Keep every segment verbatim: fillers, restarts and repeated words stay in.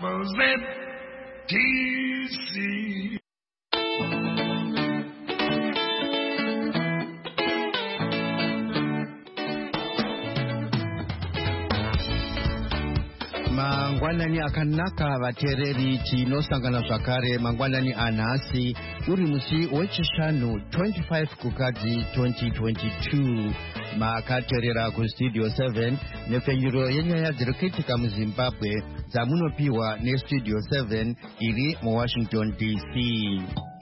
Alphabet T C. Mangwanani akanaka vatereri tinosangana zvakare mangwanani anhasi uri musi wechishanu twenty-five kukadzi twenty twenty-two makateerera kustudio seven nepfenyuro yenyaya dziri kuitika muzimbabwe dzamunopiwa nestudio seven iri muwashington D C.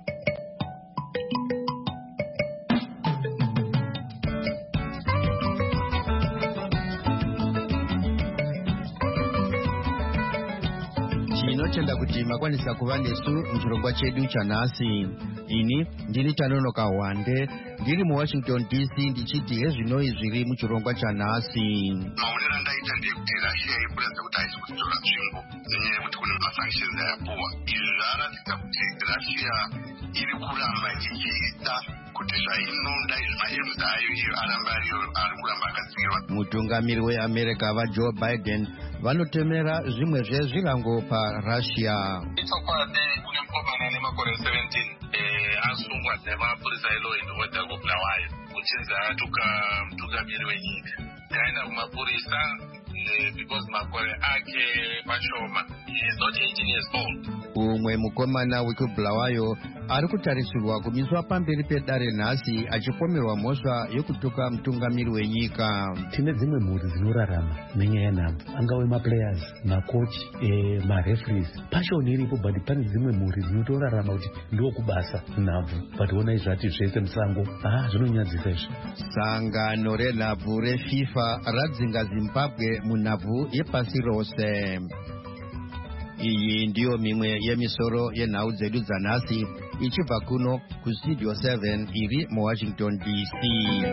Tinotenda kuti makwanisa kuva nesu muchirongwa chedu chanhasi. Ini ndini Tanonoka Wande ndiri muwashington D C ndichiti hezvinoi zviri muchirongwa chanhasi. Maonero andaita ndekuti Russia ikuratidza kuti haisi kutora nzvimbo nenyaya yekuti kune masanctions ayapuwa. Izvi zvaratidza kuti Russia iri kuramba ichiita kuti zvainoda izvi ma ayo iyo aramba ari kuramba akatsigirwa. Mutungamiri weAmerica vaJoe Biden vanotemera zvimwe zvezvirango paRussia. Chokwadi kune mukomana nemakore seventeen asungwa nemapurisa elo indoda kubulawayo kuchinzi atuka mutungamiri wenyika taenda kumapurisa because makore ake mashoma. He is not eighteen years old. Umwe mukomana wekubulawayo ari kutarisirwa kumiswa pamberi pedare nhasi achipomerwa mhosva yokutuka mutungamiri wenyika. Tine dzimwe mhuri dzinorarama nenyaya yanhamba, angave maplayers, makochi, eh, mareferees. Passion iripo, but pane dzimwe mhuri dzinotorarama kuti ndokubasa nhabvu, but ona izvati zvese musango. Ah, zvinonyadzisa izvi. Sangano renhabvu reFIFA radzinga Zimbabwe munhabvu yepasi rose. Iyi ndiyo mimwe yemisoro yenhau dzedu dzanhasi ichibva kuno kustudio seven iri muwashington D C.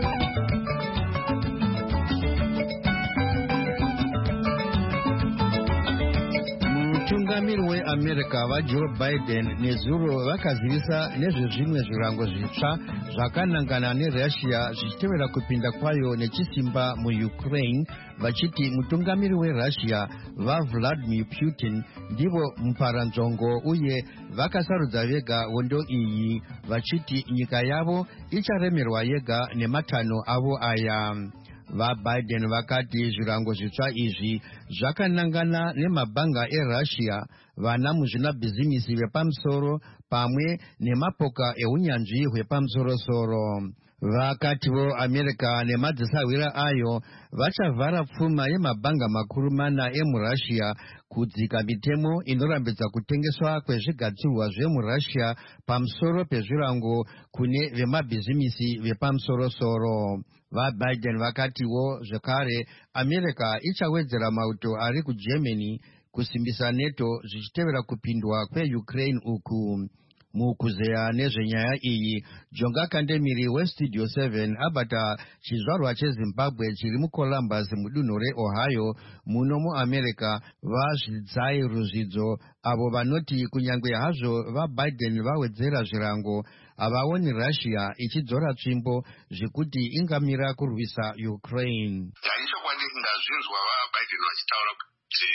Mutungamiri weAmerica vaJoe Biden nezuro vakazivisa nezvezvimwe zvirango zvitsva zvakanangana neRussia zvichitevera kupinda kwayo nechisimba muUkraine, vachiti mutungamiri weRussia vaVladimir Putin ndivo muparanzvongo uye vakasarudza vega hondo iyi, vachiti nyika yavo icharemerwa yega nematanho avo aya. VaBiden vakati zvirango zvitsva izvi zvakanangana nemabhanga eRussia, vana muzvinabhizimisi vepamusoro pamwe nemapoka eunyanzvi hwepamusorosoro. Vakativo America nemadzisawira ayo vachavhara pfuma yemabhanga makuru mana emuRussia kudzika mitemo inorambidza kutengeswa kwezvigadzirwa zvemuRussia pamusoro pezvirango kune vemabhizimisi vepamusorosoro. VaBiden vakatiwo zvekare America ichawedzera mauto ari kuGermany kusimbisa NATO zvichitevera kupindwa kweUkraine uku. Mukuzeya nezvenyaya iyi, Jonga Kandemiri westudio seven abata chizvarwa cheZimbabwe chiri muColumbus mudunhu reOhio muno muAmerica vazvidzai ruzvidzo avo vanoti kunyange hazvo vaBiden vawedzera zvirango havaoni Russia ichidzora tsvimbo zvekuti ingamira kurwisa Ukraine. Chokwadi ndazvinzwa vaBiden vachitaura kuti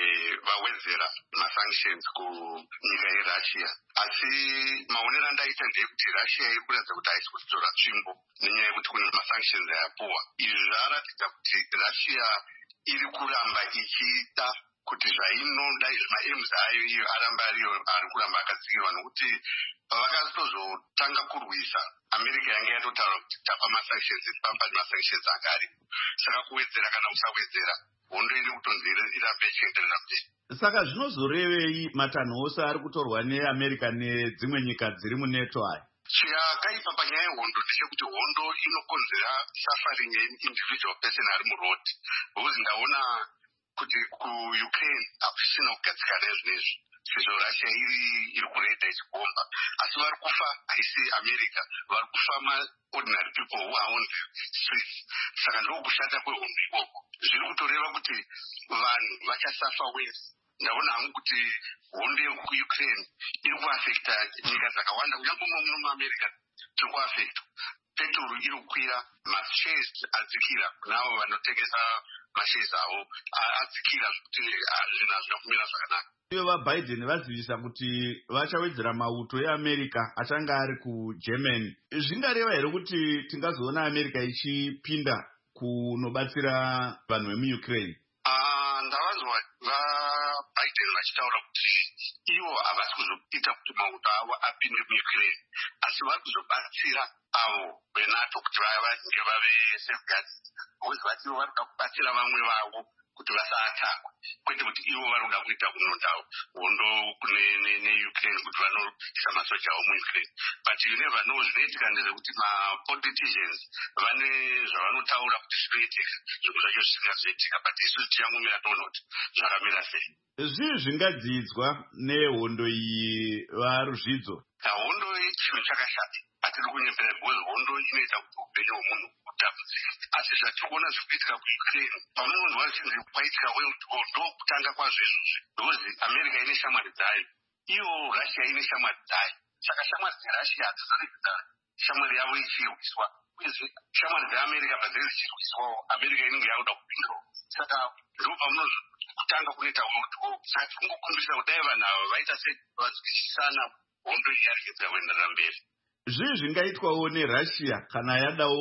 vawedzera masanctions kunyika yeRussia, asi maonero andaita ndekuti Russia iri kuratidza kuti haisi kutora tsvimbo nenyaya yekuti kune masanctions ayapuwa. Izvi zvaratidza kuti Russia iri kuramba ichiita kuti zvainoda izvi ma-aims ayo iyo aramba ari kuramba akatsigirwa, nokuti vakazotozotanga kurwisa America yange yatotaura kuti tapa masanctions pambani masanctions anga aripo. Saka kuwedzera kana kusawedzera hondo iri kutonzi irambe ichienderera mberi. Saka zvinozorevei matanho ose ari kutorwa neAmerica nedzimwe nyika dziri muNATO aya? Chakaipa panyaya yehondo ndechekuti hondo inokonzera suffering yeindivisual person ari murodi. Because ndaona kuti kuUkraine hakusina kugadzikana nezvinezvi, sezvo Russia iri kuredha ichigomba, asi vari kufa haisi America, vari kufa ma-ordinary people who are on the streets. Saka ndokushata kwehondo ikoko. Zviri kutoreva kuti vanhu vachasafa wese. Ndaona hangu kuti hondo yekuUkraine iri kuafekta nyika dzakawanda, kunyange muno muAmerica tiri kuafekta. Petrol iri kukwira, mashares adzikira kunavo vanotengesa mashezi avo adzikira zvekuti zvinhu hazvina kumira zvakanaka. Ivo vaBiden vazivisa kuti vachawedzera mauto eAmerica achanga ari kuGermany. Zvingareva here kuti tingazoona America ichipinda kunobatsira vanhu vemuUkraine? Ndavanzwa vaBiden vachitaura kuti ivo havasi kuzoita kuti mauto avo apinde muUkraine, asi vari kuzobatsira avo veNATO kuti vange vave safeguards, because vati vari kuda kubatsira vamwe vavo kuti vasaatakwa, kwete kuti ivo vari kuda kuita kunonda hondo neUkraine kuti vanoisa masoja avo muUkraine. But you never know, zvinoitika ndezvekuti mapoliticians vane zvavanotaura kuti zvinoitika, zvinhu zvacho zvisingazoitika, but isusu tichangomira toona kuti zvakamira sei. Zvii zvingadzidzwa nehondo iyi varuzvidzo? Hondo chinhu chakashata, hatiri kunyepera because hondo inoita kuti upenyu hwemunhu hutambudzike. Asi zvatiri kuona zviri kuitika kuUkraine, pamunonzwa zvinhu kwaitika World War ndokutanga kwazvo izvozvi, because America ine shamwari dzayo, iyo Russia ine shamwari dzayo. Saka shamwari dzeRussia hadzizoregedza shamwari yavo ichirwiswa, uyezve shamwari dzeAmerica padziri dzichirwiswawo, America inenge yakuda kupindawo. Saka ndo pamunonzwa kutanga kunoita World War. Saka tikungokumbisa kudai vanhu ava vaita sevazwisisana, hondo iyi yaregedza kuenderera mberi. Zvii zvingaitwawo neRussia kana yadawo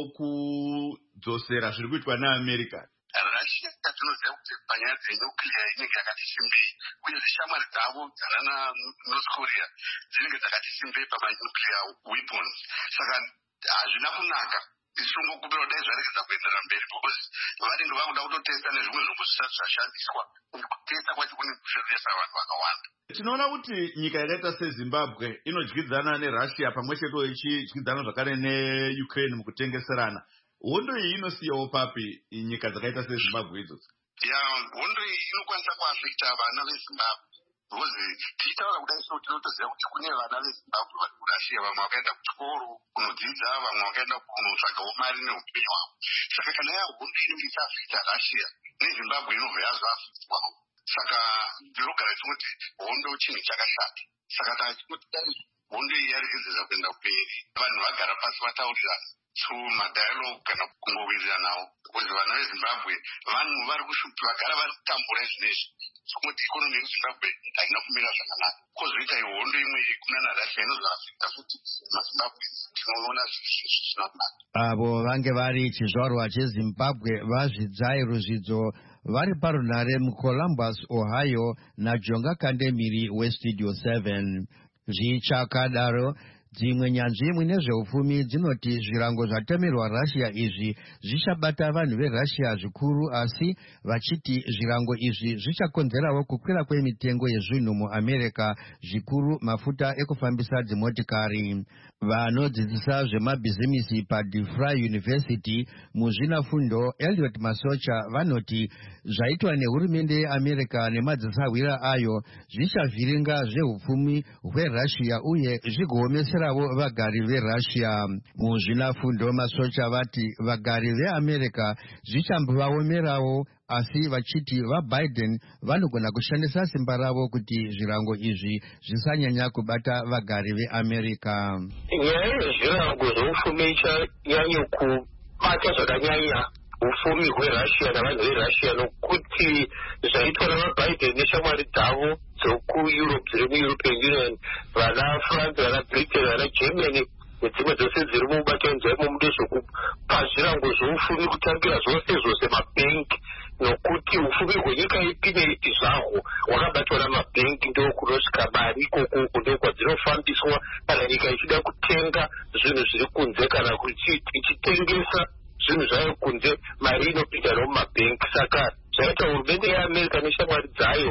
kudzosera zviri kuitwa neAmerica? Russia tinoziva kuti panyaya dzenuclear inenge yakati simbei, uyezve shamwari dzavo dzanana North Korea dzinenge dzakati simbei pamanuclear weapons. Saka hazvina kunaka isongokupera dai zvaregedza kuenderera mberi, because vanenge vakuda kutotesta nezvimwe zvombo zvisati zvashandiswa, kutesta kwacho kune kuzvirwisa vanhu vakawanda. Tinoona kuti nyika yakaita seZimbabwe inodyidzana neRussia pamwe chetewo ichidyidzana zvakare neUkraine mukutengeserana. Hondo iyi inosiyawo papi nyika dzakaita seZimbabwe idzodzo? Ya, hondo iyi inokwanisa kuafekta vana veZimbabwe, because tichitaura kudai so tinotoziva kuti kune vana veZimbabwe vari kuRussia, vamwe vakaenda kuchikoro kunodzidza, vamwe vakaenda kunotsvagawo mari neupenyu hwavo. Saka kana yahondo inenge ichiafekta Russia, neZimbabwe inobva yazoafektwawo. Saka ndinogara tichiti hondo chinhu chakashata. Saka tachikuti dai hondo iyi yaregedzera kuenda mberi, vanhu vagara pasi vataurirana through madialogue kana kungowiriranawo, because vana veZimbabwe vanhu vari kushupa, vagara vari kutambura zvinezvi, sokuti ikonomi yeZimbabwe haina kumira zvakanaka. Kozoita hondo imwe kuna naRussia inozoafekta futi maZimbabwe, tinoona zvisina kunaka. Avo vange vari chizvarwa cheZimbabwe vazvidzai ruzvidzo vari parunhare muColumbus, Ohio naJonga Kandemiri weStudio seven. Zvichakadaro, dzimwe nyanzvi munezveupfumi dzinoti zvirango zvatemerwa Russia izvi zvichabata vanhu veRussia zvikuru, asi vachiti zvirango izvi zvichakonzerawo kukwira kwemitengo yezvinhu muAmerica, zvikuru mafuta ekufambisa dzimotikari. Vanodzidzisa zvemabhizimisi paDeFry University muzvinafundo Elliot Masocha vanoti zvaitwa nehurumende yeAmerica nemadzisahwira ayo zvichavhiringa zveupfumi hweRussia uye zvigoomeserawo vagari veRussia. Muzvinafundo Masocha vati vagari veAmerica zvichambovaomerawo, asi vachiti vaBiden vanogona kushandisa simba ravo kuti zvirango izvi zvisanyanya kubata vagari veAmerica. Nyaya yezvirango zveupfumi ichanyanya kubata zvakanyanya upfumi hweRussia navanhu veRussia, nokuti zvaitwa navaBiden neshamwari dzavo dzokuEurope dziri muEuropean Union, vana France, vana Britain, vana Germany nedzimwe dzose dziri mubatanidzwa imomo ndezvokupa zvirango zveupfumi kutangira zvose zvose mabhengi, nokuti upfumi hwenyika ipi neipi zvahwo hwakabatwa namabhengi, ndokunosvika mari ikoko, ndokwadzinofambiswa kana nyika ichida kutenga zvinhu zviri kunze kana ichitengesa zvinhu zvayo kunze, mari inopinda nomumabhengi. Saka zvaita hurumende yeAmerica neshamwari dzayo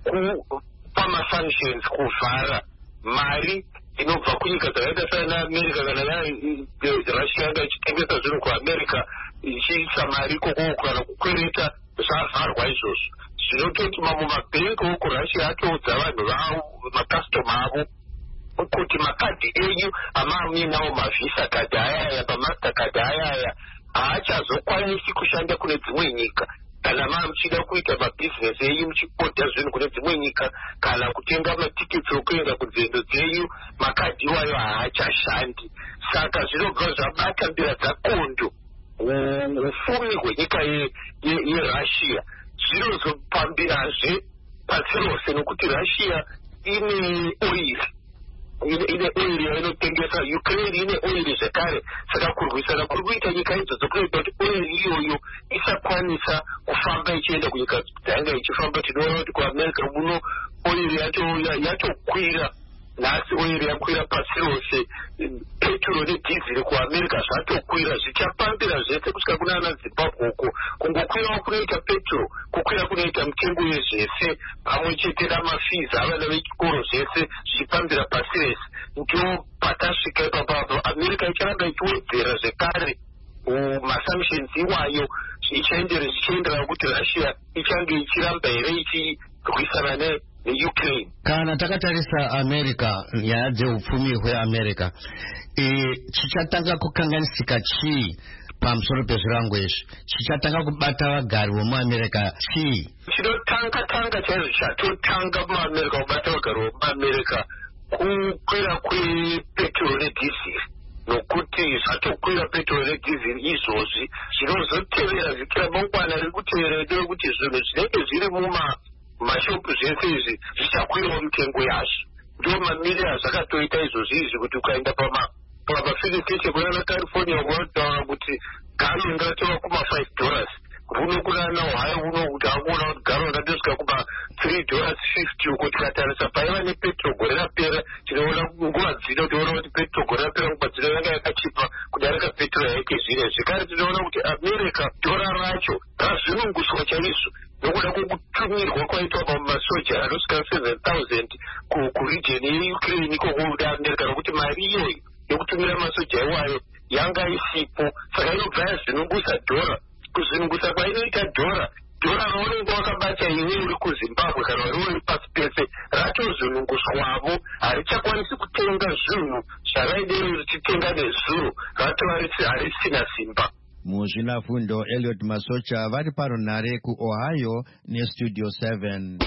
kupa mafunctions, kuvhara mari inobva kunyika dzakaita seAmerica kana Russia yanga ichitengesa zvinhu kuAmerica ichiisa mari ikoko kana kukwereta, zvavharwa izvozvo. Zvinototi mamwe mabhengi okuRussia atoudza vanhu vavo, makastoma avo, kuti makadhi enyu amamuinawo mavisa kadhi ayaya, pamaster kadhi ayaya haachazokwanisi kushanda kune dzimwe nyika. Kana muchida kuita mabhizinesi enyu muchipoda zvinhu kune dzimwe nyika kana kutenga matiketi okuenda kunzendo dzenyu, makadhi iwayo haachashandi. Saka zvinobva zvabata mbira dzakondo ufumi hwenyika yerussia zvinozopambirazve pasi rose nokuti russia ine oil ine oil yainotengesa, Ukraine ine oil zvekare. Saka kurwisana kuri kuita nyika idzodzo kunoita kuti oil iyoyo isakwanisa kufamba ichienda kunyika dzainga ichifamba. Tinoona kuti kuamerica muno oil yatokwira, nhasi oil yakwira pasi rose. Petrol nedhiziri kuamerica zvatokwira, zvichapambira zvese kusvika kuna ana Zimbabwe uko. Kungokwirawo kunoita petrol, kukwira kunoita mitengo yezvese pamwe chete namafizi avana vechikoro zvese zvichipambira pasi rese. Ndo patasvika ipapapo America icharamba ichiwedzera zvekare masanctions iwayo zvichienderana kuti Russia ichange ichiramba here ichirwisana neUkraine. Kana takatarisa America, nyaya dzeupfumi hweAmerica, e, chichatanga kukanganisika chii pamusoro pezvirango izvi? Chichatanga kubata vagari vomuamerica chii? Chinotanga tanga chaizvo chatotanga muamerica kubata vagari vomuamerica kukwira kwepetrol nedhiziri, nokuti zvatokwira petrol nedhiziri izvozvi zvinozotevera zvikira mangwana riri kutevera ndeyekuti zvinhu zvinenge zviri muma mashopu zvese izvi zvichakwirawo mitengo yazvo. Ndo mamiri azvakatoita izvozvi izvi kuti ukaenda pamafilling station kunana California unotaura kuti gallon ratova kuma five dollars, kuno kunana Ohio uno kuti akuona kuti gallon ratosvika kuma three dollars fifty uko. Tikatarisa paiva nepetrol gore rapera, tinoona nguva dzino tinoona kuti petrol gore rapera nguva dzino yanga yakachipa kudarika petrol yaike zvino. Zvekare tinoona kuti America dora racho razvinonguswa chaizvo nokuda kwokutumirwa kwaitwa pamasoja anosvika seven thousand kuregion yeukraine iko kuda America, nokuti mari iyoyo yokutumira masoja iwayo yanga isipo. Saka inobva yazvinongusa dhora. Kuzvinongusa kwainoita dhora, dhora raunenge wakabata iwe uri kuZimbabwe kana wari uri pasi pese ratozvinonguswavo, harichakwanisi kutenga zvinhu zvaraidero richitenga nezuro, ratova harisina simba. Muzvinafundo Elliot Masocha vari parunhare kuOhio neStudio seven.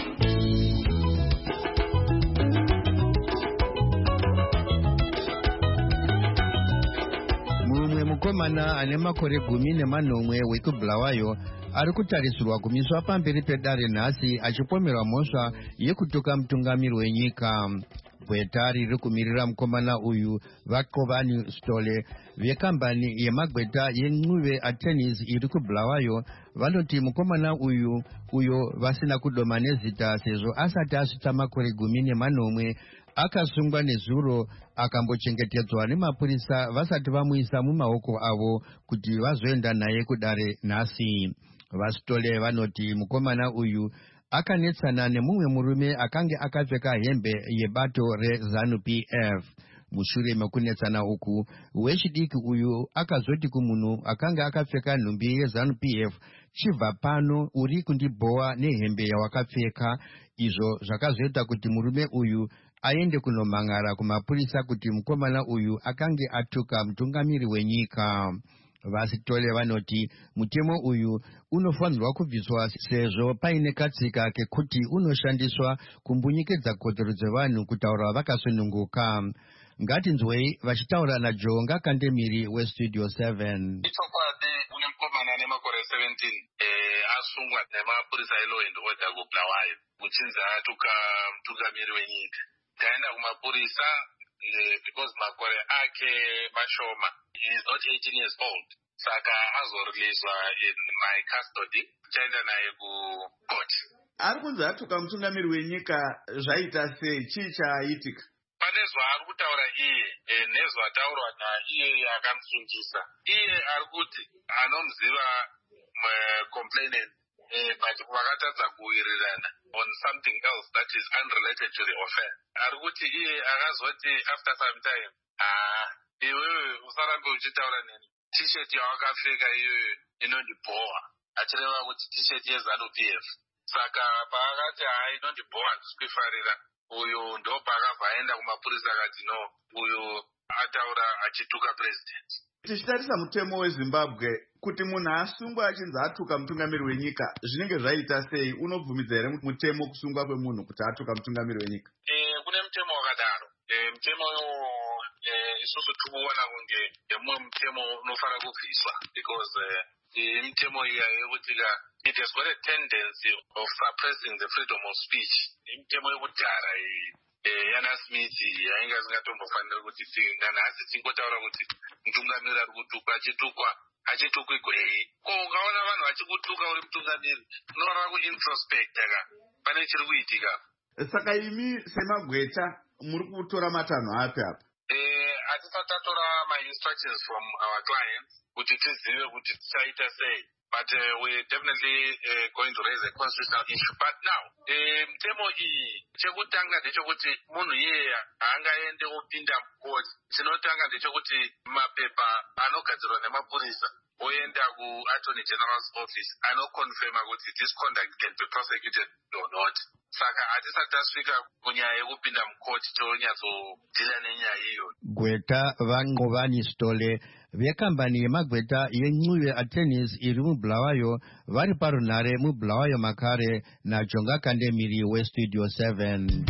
Mumwe mukomana ane makore gumi nemanomwe wekubulawayo ari kutarisirwa kumiswa pamberi pedare nhasi achipomerwa mhosva yekutuka mutungamiri wenyika. Gweta riri kumirira mukomana uyu Vakovani Stole vekambani yemagweta yencuve atennis iri kubulawayo vanoti mukomana uyu uyo vasina kudoma nezita sezvo asati asvitsa makore gumi nemanomwe akasungwa nezuro akambochengetedzwa nemapurisa vasati vamuisa mumaoko avo kuti vazoenda naye kudare nhasi. Vastole vanoti mukomana uyu akanetsana nemumwe murume akange akapfeka hembe yebato reZANU P F. Mushure mekunetsana uku, wechidiki uyu akazoti kumunhu akanga akapfeka nhumbi yeZANU P F, chibva pano uri kundibhowa nehembe yawakapfeka. Izvo zvakazoita kuti murume uyu aende kunomangara kumapurisa kuti mukomana uyu akange atuka mutungamiri wenyika. Vasitole vanoti mutemo uyu unofanirwa kubviswa sezvo paine katsika kekuti unoshandiswa kumbunyikedza kodzero dzevanhu kutaura vakasununguka. Ngatinzwei vachitaura naJonga Kandemiri weStudio seven. Ichokwadi une mukomana ane makore seventeen asungwa nemapurisa elaw and order kubulawayo kuchinzi atuka mutungamiri wenyika. Taenda kumapurisa because makore ake mashoma. He is not eighteen years old. Saka azoreleaswa in my custody. Taenda naye ku court. Ari kunzi atuka mutungamiri wenyika, zvaita sei? Chii chaitika? Pane zvaari kutaura iye nezvataurwa naiye akamusungisa. Iye ari kuti anomuziva complainant but vakatadza kuwirirana on something else that is unrelated to the offense. Ari kuti iye akazoti after some time, ah, iwewe usarambe uchitaura neni. T-shirt yawakapfeka iyoyo inondibhowa. Achireva kuti t-shirt yeZANU P F. Saka paakati hai inondibhowa ndisikuifarira, uyu ndo paakabva aenda kumapurisa akati no, uyu ataura achituka president. Tichitarisa mutemo weZimbabwe kuti munhu asungwa achinzi atuka mutungamiri wenyika, zvinenge zvaita sei? Unobvumidza here mutemo kusungwa kwemunhu kuti atuka mutungamiri wenyika? Eh, kune mutemo wakadaro. Eh, mutemo isusu tikuona kunge yemwe mutemo unofana kubviswa because imitemo iya yekuti it has got a tendency of suppressing the freedom of speech. Imitemo yekudhara iyi yana Smith yainga isingatombofanira kuti nanhasi tingotaura kuti mutungamiri ari kutukwa achitukwa achitukwa gwei. Ko ukaona vanhu vachikutuka uri mutungamiri unorara kuintrospecta ka pane chiri kuitika. Saka imi semagweta muri kutora matanho api apa? Hatisati tatora ma-instructions from our clients kuti tizive kuti tichaita sei. But uh, we're definitely uh, going to raise a constitutional issue. But now, mtemo iyi chekutanga ndechekuti munhu iyeye haangaende opinda mukoti. Chinotanga ndechekuti mapepa anogadzirwa nemapurisa oenda kuattorney general's office anoconfirma kuti this conduct can be prosecuted or not. Saka hatisati tasvika kunyaya yekupinda mukoti tonyatsodzila nenyaya iyo. Gweta Vangovani Stole vekambani yemagweta yeNcuve Attorneys iri muBulawayo vari parunhare muBulawayo Makare naJonga Kandemiri weStudio seven.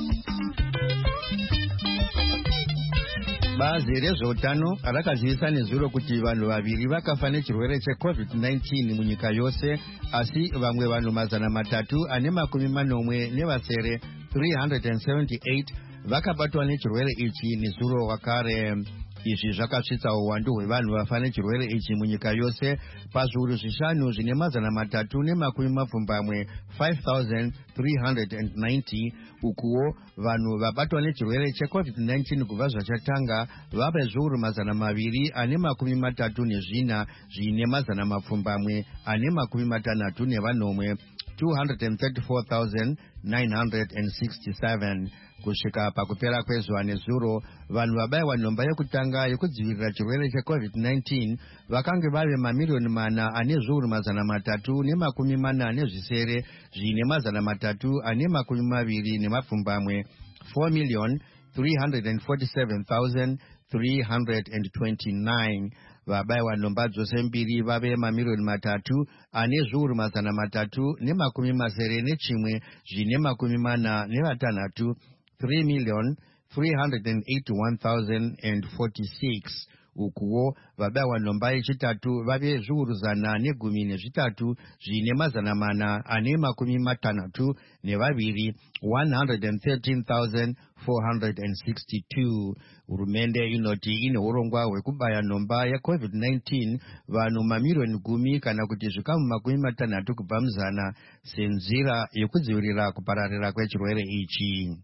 Bazi rezveutano rakazivisa nezuro kuti vanhu vaviri vakafa nechirwere checovid nineteen munyika yose, asi vamwe vanhu mazana matatu ane makumi manomwe nevasere three hundred seventy-eight vakabatwa nechirwere ichi nezuro wakare. Izvi zvakasvitsa uwandu hwevanhu vafa nechirwere ichi munyika yose pazviuru zvishanu zvine mazana matatu nemakumi mapfumbamwe five thousand three hundred ninety. Ukuwo vanhu vabatwa nechirwere checovid nineteen kubva zvachatanga vava zviuru mazana maviri ane makumi matatu nezvina zvine mazana mapfumbamwe ane makumi matanhatu nevanomwe two hundred thirty-four thousand nine hundred sixty-seven. Kusvika pakupera kwezuva nezuro, vanhu vabayiwa nhomba yekutanga yekudzivirira chirwere checovid nineteen vakange vave mamiliyoni mana ane zviuru mazana matatu nemakumi mana nezvisere zvine mazana matatu ane makumi maviri nemapfumbamwe four million three hundred forty-seven thousand three hundred twenty-nine. Vabayiwa nhomba dzose mbiri vave mamiliyoni matatu ane zviuru mazana matatu nemakumi masere nechimwe zvine makumi mana nevatanhatu three million three hundred eighty-one thousand forty-six. Ukuwo vabayiwa nhomba yechitatu vave zviuru zana negumi nezvitatu zvine mazana mana ane makumi matanhatu nevaviri one hundred thirteen thousand four hundred sixty-two. Hurumende inoti ine urongwa hwekubaya nhomba yecovid nineteen vanhu mamiliyoni gumi kana kuti zvikamu makumi matanhatu kubva muzana senzira yekudzivirira kupararira kwechirwere ichi.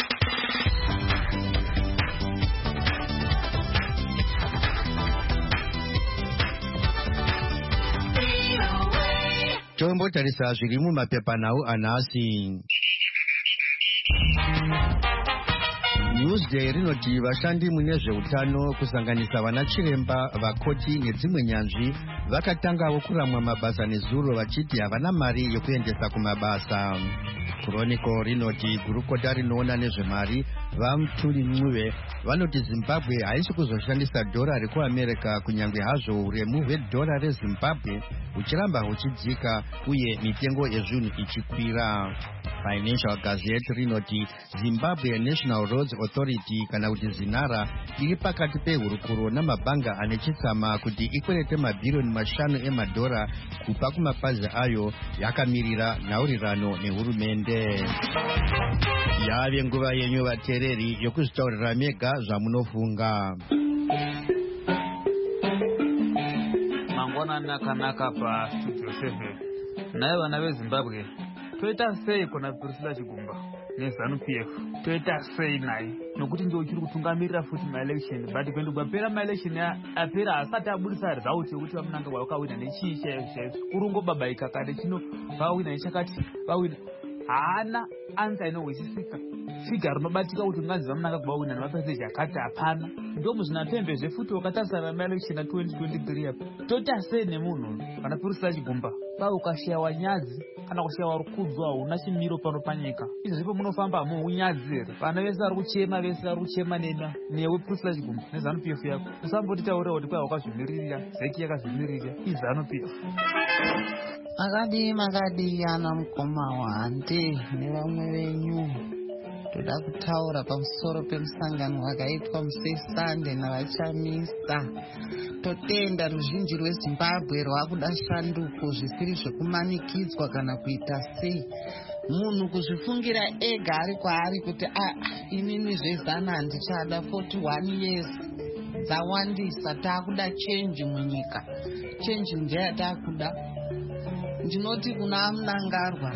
Tombotarisa zviri mumapepanhau anhasi. Newsday rinoti vashandi mune zveutano kusanganisa vana chiremba, vakoti nedzimwe nyanzvi vakatangawo kuramwa mabasa nezuro vachiti havana mari yekuendesa kumabasa. Chronicle rinoti gurukota rinoona nezvemari vaMutuli Ncube vanoti Zimbabwe haisi kuzoshandisa dhora rekuAmerica kunyange hazvo uremu hwedhora reZimbabwe huchiramba huchidzika uye mitengo yezvinhu ichikwira. Financial Gazette rinoti Zimbabwe National Roads Authority kana kuti ZINARA iri pakati pehurukuro namabhanga ane chitsama kuti ikwerete mabhirioni mashanu emadhora kubva kumapazi ayo yakamirira nhaurirano nehurumende. Yave nguva yenyu vateereri yokuzvitaurira mega zvamunofunga. Mangwanani akanaka paStudio seven. Naye vana veZimbabwe toita sei kuna Priscilla Chigumba neZANU P F? Toita sei naye nokuti ndio chiri kutungamirira futi maelection, but kwenda kupera maelection apera asati abudisa result yokuti vamunanga vakawina nechii chaizvo kurungobabaika kade chino vawina nechakati vawina haana anza inohwisisika. Figa rinobatika kuti unganzi vamunanga kubawina nemapeseji akati hapana. Ndio muzvinapembe zvefuti wakatarisana maelection twenty twenty-three apa. Toita sei nemunhu kana Priscilla Chigumba ba ukashawa nyadzi kana kushawa rukudzwa una chimiro pano panyika. Izvi zvipo munofamba mu unyadzira. Vana vese vari kuchema vese vari kuchema nena newe Priscilla Chigumba neZANU P F yako. Usamboti taura kuti kwa wakazvimirira zeki yakazvimirira iZANU P F. Makadi makadi ana mkoma wante nevamwe venyu Toda kutaura pamusoro pemusangano wakaitwa musi Sunday navachamisa. Totenda ruzhinji rweZimbabwe rwakuda shanduko zvisiri zvekumanikidzwa kana kuita sei. Munhu kuzvifungira ega ari kwaari kuti ah inini zvezana handichada forty-one years dzawandisa, taakuda change munyika. Change ndeyatakuda. Ndinoti kuna Amunangarwa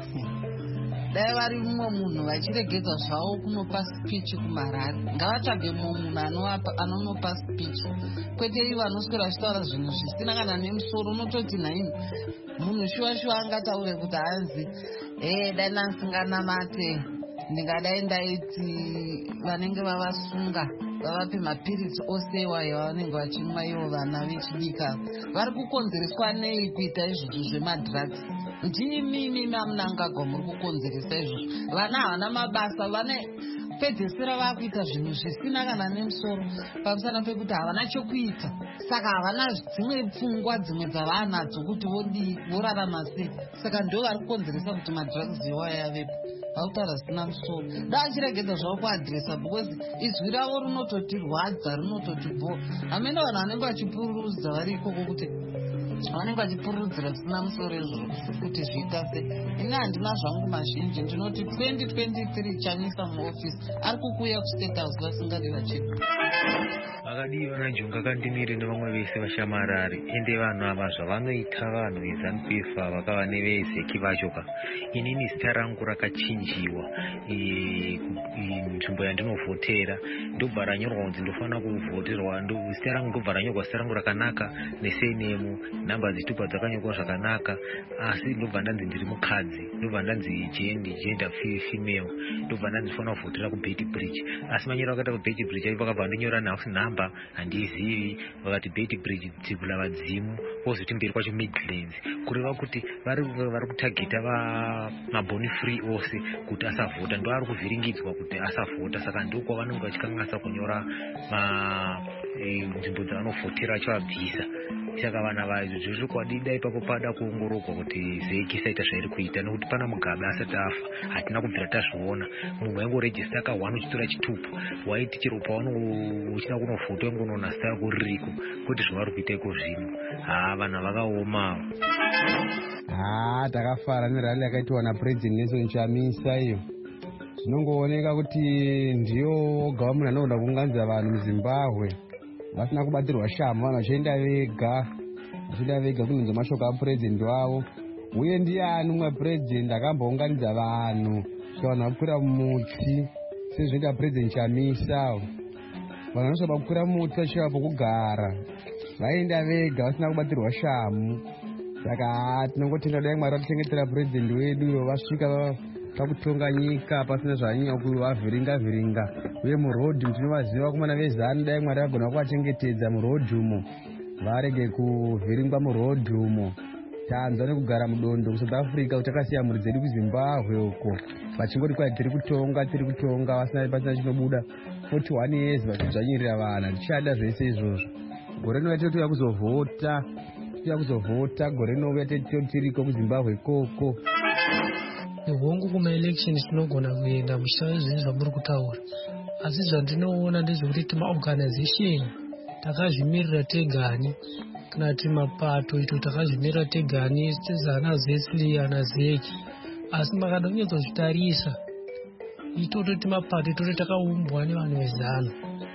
dai vari mumwe munhu vachiregedza zvavo kunopa speech kuMarare, ngavatsvage mumwe munhu anonopa speech, kwete ivo vanoswera vachitaura zvinhu zvisina kana nemusoro. Unototi naini munhu shuwa shuwa angataure kuti hanzi eh dai nansinganamate ndingadai ndaiti vanenge vavasunga vavape mapirisi osewa yavanenge vachimwa ivo vana vechidika. Vari kukonzereswa nei kuita izvozvo zvemadrugs? Ndimimi Amunangagwa muri kukonzeresa izvozvo. Vana havana mabasa, vane pedzesera vakuita zvinhu zvisina kana nemusoro pamusana pekuti havana chokuita. Saka havana dzimwe pfungwa dzimwe dzavanadzo kuti vodii vorarama sei. Saka ndo vari kukonzeresa kuti madrugs iwaya yavepo. Vautaura zvisina musoro. Dachiregedza zvavo kuadhiresa because izwi ravo rinototirwadza, rinototibo. Hamene vanhu vanenge vachipururudza vari ikoko kuti vanenge vachipururudzira zvisina musoro izvozvo kuti zviita sei. Ini handina zvangu mazhinji, ndinoti twenty twenty-three Chamisa muofisi ari kukuya kustate house vasingadi vachida. Vakadiwa naJunga Kandimire nevamwe vese vashamarari ende vanhu ava zvavanoita vanhu veZANU-P F vakava nevezeki vachoka. Inini zita rangu rakachinjiwa nzvimbo yandinovhotera ndobva ranyorwa kunzi ndofana kuvhoterwa. Zita rangu ndobva ranyorwa zita rangu rakanaka nesenemu, nhamba dzitobva dzakanyorwa zvakanaka, asi ndobva ndanzi ndiri mukadzi, ndobva ndanzi gender female, ndobva ndanzi ndofana kuvhotera kuBetty Bridge. Asi manyoro akaita kuBetty Bridge aipo vakabva ndinyora house number handizivi, vakati Betty Bridge dzibula vadzimu, vozoti mberi kwacho Midlands, kureva kuti vari vari kutageta va maboni free ose kuti asavhota, ndo ari kuvhiringidzwa kuti asavhota. Saka ndiko vanenge vachikanganisa kunyora nzvimbo dzavanovhotera achavabvisa. Saka vana vaizvo kwadida ipapo pada kuongororwa kuti zeki isaita zvairi kuita, nekuti pana Mugabe asati afa hatina kubvira tazviona. Munhu waingorejista ka one uchitora chitupu, waiti chero pavanhu uchida kunovhota wangonoona zita rako ririko, kuti zvavari kuita iko zvino. Haa, vanhu vakaoma. Haa, takafara nerali yakaitwa naPresident Nelson Chamisa iyo. Zvinongooneka kuti ndiyo oga munhu anoda kuunganidza vanhu muZimbabwe. Vasina kubatirwa shama, vanhu vachienda vega, vachienda vega kunonzwa mashoko aPurezidendi wavo. Uye ndiani umwe Purezidendi akambounganidza vanhu kusvika vanhu vakwira mumuti sezvinoita Purezidendi Chamisa. Vanhu vanosvika kukwira mumuti vachisvika pokugara, vaenda vega vasina kubatirwa shamu. Saka tinongotenda dai Mwari vatichengetera Purezidendi wedu, vasvika pakutonga nyika pasina zvanyanya kuvavhiringa vhiringa. Uye murodhi tinovaziva kumana veZANU, dai Mwari vagona kuvachengetedza murodhi umo, varege kuvhiringwa murodhi umo. Tanzwa nekugara mudondo kuSouth Africa utakasiya mhuri dzedu kuZimbabwe uko vachingoti kwai tiri kutonga tiri kutonga vasina pasina chinobuda. forty-one years vachidzvanyirira vana, tichada zvese izvozvo. Gore rino vatotouya kuzovhota, touya kuzovhota gore rino tiriko kuZimbabwe ikoko. Hongu kuma-election tinogona kuenda mushaya zvinhu zvamuri kutaura, asi zvandinoona ndezvekuti timaorganization takazvimirira tegani kana kuti mapato ito takazvimirira tegani sezana zesli ana zeki, asi makada kunyatsotarisa itoto timapato itoto takaumbwa nevanhu veZANU.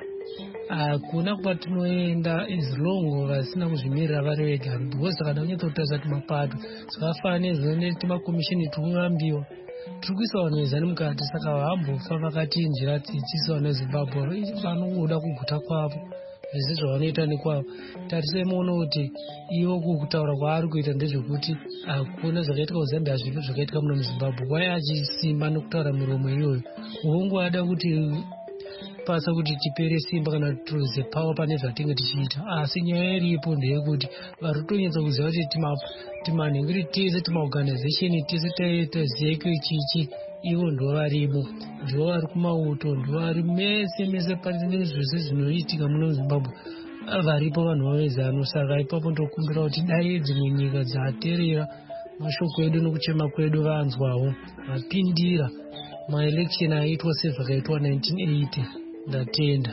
Hakuna kwatinoenda as long vasina kuzvimirira vari vegani, because kana kunyatsotarisa timapato zvakafanana nezvino timakomishini tikurambiwa tiri kuisa vanhu veZANU mukati. Saka vahambofa vakati njira dzidzisa vanhu veZimbabwe vanongoda kuguta kwavo zvese zvavanoita nekwavo. Tarisai muone kuti ivo kutaura kwaari kuita ndezvekuti hakuna zvakaitika kuZambia hazvipo zvakaitika muno muZimbabwe. Wai achisimba nokutaura miromo iyoyo, hongu ada kuti pasa kuti tipere simba kana turuze power pane zvatinge tichiita. Asi nyaya iripo ndeyekuti vari kutonyatsa kuziva kuti timanhengeri tese timaorganization tese taita zeki ichichi ivo ndo varimo, ndo vari kumauto, ndo vari mese mese pane zvese zvinoitika muno muZimbabwe varipo vanhu vaveZANU. Saka ipapo ndokumbira kuti dai dzimwe nyika dzaterera mashoko edu nokuchema kwedu vanzwawo vapindira maelection aitwa sezvakaitwa nineteen eighty ndatenda.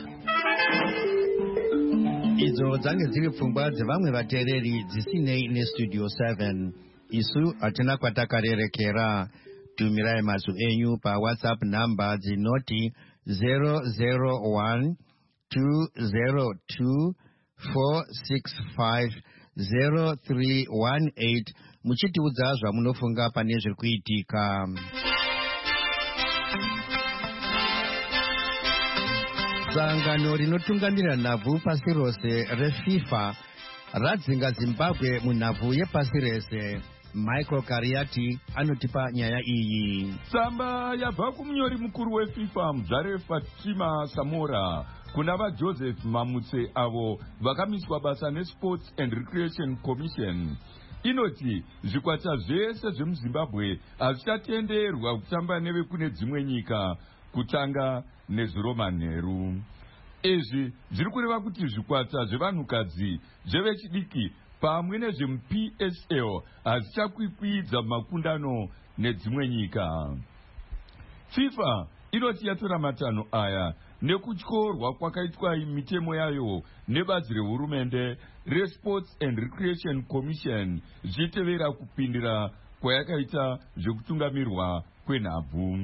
Idzo dzange dziri pfungwa dzevamwe vateereri dzisinei nestudio seven. Isu hatina kwatakarerekera. Tumirai mazwi enyu paWhatsApp namba dzinoti zero zero one two zero two four six five zero three one eight muchitiudza zvamunofunga pane zviri kuitika. Sangano rinotungamira nhabvu pasi rose reFIFA radzinga Zimbabwe munhabvu yepasi rese. Michael Kariati anotipa nyaya iyi. Tsamba yabva kumunyori mukuru weFIFA Mzvare Fatima Samora kuna vaJoseph Mamutse avo vakamiswa basa neSports and Recreation Commission. Inoti zvikwata zvese zvemuZimbabwe hazvichatenderwa kutamba nevekune dzimwe nyika kutanga nezviromanheru. Izvi zviri kureva kuti zvikwata zvevanhukadzi zvevechidiki pamwe nezvemuP S L hazvichakwikwidza makundano nedzimwe nyika. FIFA inoti yatora matanho aya nekutyorwa kwakaitwa mitemo yayo nebazi rehurumende reSports and Recreation Commission zvichitevera kupindira kwayakaita zvekutungamirwa kwenhabvu.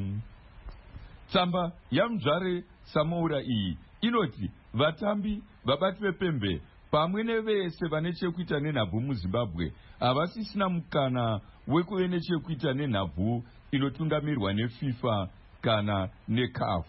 Tsamba yaMzvare Samoura iyi inoti vatambi, vabati vepembe pamwe nevese vane chekuita nenhabvu muZimbabwe havasisina mukana wekuve nechekuita nenhabvu inotungamirwa neFIFA kana neCAF.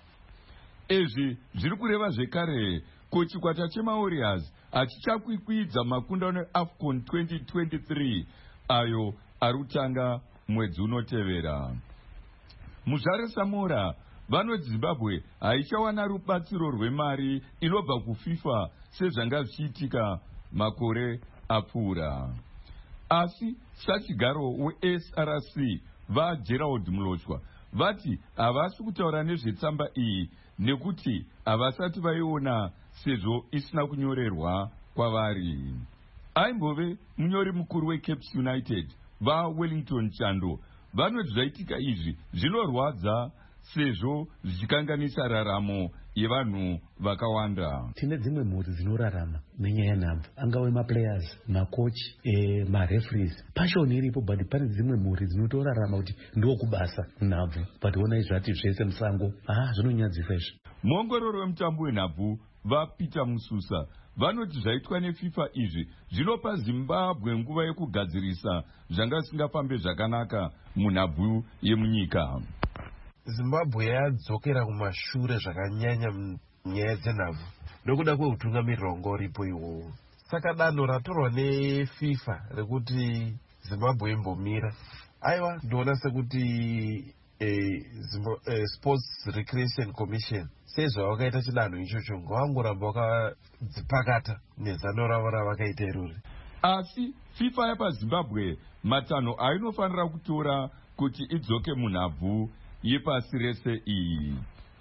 Izvi zviri kureva zvekare kuti chikwata chemaWarriors hachichakwikwidza makundano eAFCON twenty twenty-three ayo ari kutanga mwedzi unotevera. Muzvare Samora vanoti Zimbabwe haichawana rubatsiro rwemari inobva kuFIFA sezvanga zvichiitika makore apfuura. Asi sachigaro weS R C vaGerald Mulochwa vati havasi kutaura nezvetsamba iyi nekuti havasati vaiona sezvo isina kunyorerwa kwavari. Aimbove munyori mukuru weCaps United vaWellington Chando vanoti zvaitika izvi zvinorwadza sezvo zvichikanganisa raramo yevanhu vakawanda. Tine dzimwe mhuri dzinorarama nenyaya yenhabvu, angave maplayers, makochi, e, mareferees. Passion iripo, but pane dzimwe mhuri dzinotorarama kuti ndokubasa nhabvu. But ona izvati zvese musango. Ah, zvinonyadzisa izvi. Muongororo wemutambo wenhabvu vaPeter Mususa vanoti zvaitwa neFIFA izvi zvinopa Zimbabwe nguva yekugadzirisa zvanga zvisingafambe zvakanaka munhabvu yemunyika. Zimbabwe yadzokera kumashure zvakanyanya munyaya dzenhabvu nokuda kweutungamiriri wanga uripo iwowo. Saka danho ratorwa neFIFA rekuti Zimbabwe imbomira, aiwa ndiona sekuti eh, Zimbo, eh, Sports Recreation Commission sezvo vakaita chidanho ichocho ngavangoramba vakadzipakata nezano ravo ravakaita irori. Asi FIFA yapaZimbabwe matanho ainofanira kutora kuti idzoke munhabvu yepasi rese iyi.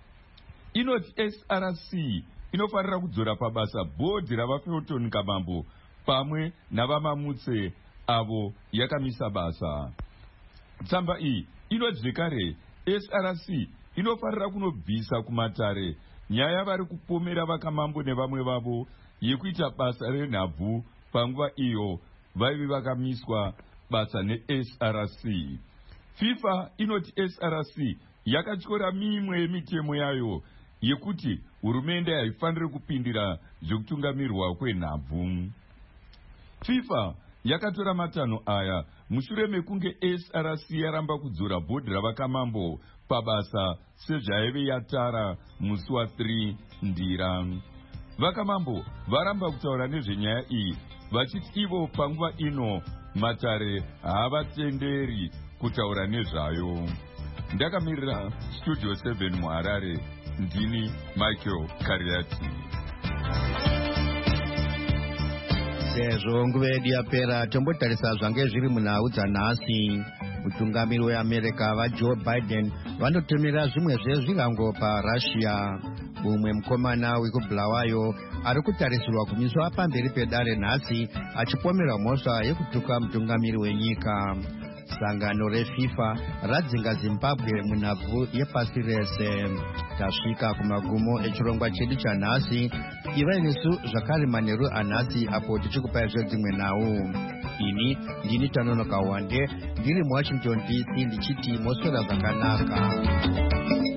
Inoti S R C inofanira kudzora pabasa bhodhi ravaFelton Kabambo pamwe navamamutse avo yakamisa basa. Tsamba iyi inoti zvekare S R C inofanira kunobvisa kumatare nyaya vari kupomera vakamambo nevamwe vavo yekuita basa renhabvu panguva iyo vaive vakamiswa basa neS R C. FIFA inoti S R C yakatyora mimwe yemitemo yayo yekuti hurumende haifaniri kupindira zvekutungamirwa kwenhabvu. FIFA yakatora matanho aya mushure mekunge S R C yaramba kudzora bhodhi ravakamambo pabasa sezvaive yatara musi wa3 Ndira. Vakamambo varamba kutaura nezvenyaya iyi vachiti ivo panguva ino matare havatenderi kutaura nezvayo. Ndakamirira Studio seven muHarare, ndini Michael Kariati. Sezvo nguva yedu yapera tombotarisa zvange zviri munhau dzanhasi. Mutungamiri weAmerica vaJoe Biden vanotumira zvimwe zvezvirango paRussia. Mumwe mukomana wekubulawayo ari kutarisirwa kumiswa pamberi pedare nhasi achipomera mhosva yekutuka mutungamiri wenyika. sangano refifa radzinga zimbabwe munhabvu yepasi rese. Tasvika kumagumo echirongwa chedu chanhasi. Ivai nesu zvakare manheru anhasi apo tichikupai zvedzimwe nhau. Ini ndini Tanonoka Wande ndiri muWashington D C ndichiti moswera zvakanaka.